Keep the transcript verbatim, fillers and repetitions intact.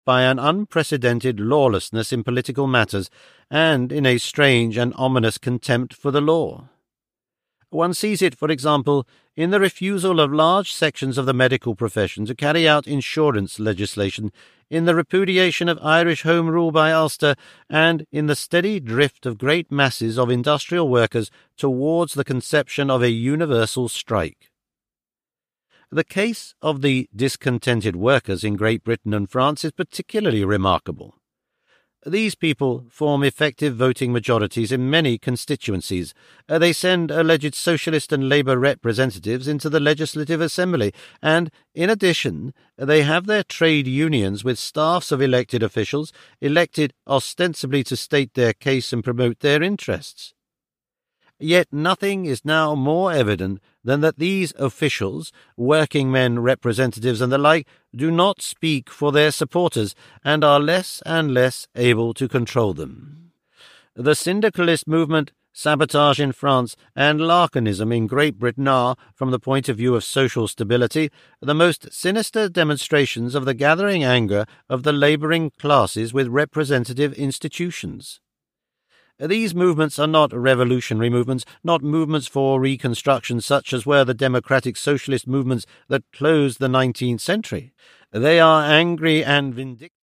by an unprecedented lawlessness in political matters and in a strange and ominous contempt for the law. One sees it, for example, in the refusal of large sections of the medical profession to carry out insurance legislation, in the repudiation of Irish Home Rule by Ulster, and in the steady drift of great masses of industrial workers towards the conception of a universal strike. The case of the discontented workers in Great Britain and France is particularly remarkable. These people form effective voting majorities in many constituencies. Uh, they send alleged socialist and Labour representatives into the Legislative Assembly, and, in addition, they have their trade unions with staffs of elected officials, elected ostensibly to state their case and promote their interests. Yet nothing is now more evident than that these officials, working men representatives and the like, do not speak for their supporters and are less and less able to control them. The syndicalist movement, sabotage in France, and Larkanism in Great Britain are, from the point of view of social stability, the most sinister demonstrations of the gathering anger of the labouring classes with representative institutions. These movements are not revolutionary movements, not movements for reconstruction such as were the democratic socialist movements that closed the nineteenth century. They are angry and vindictive.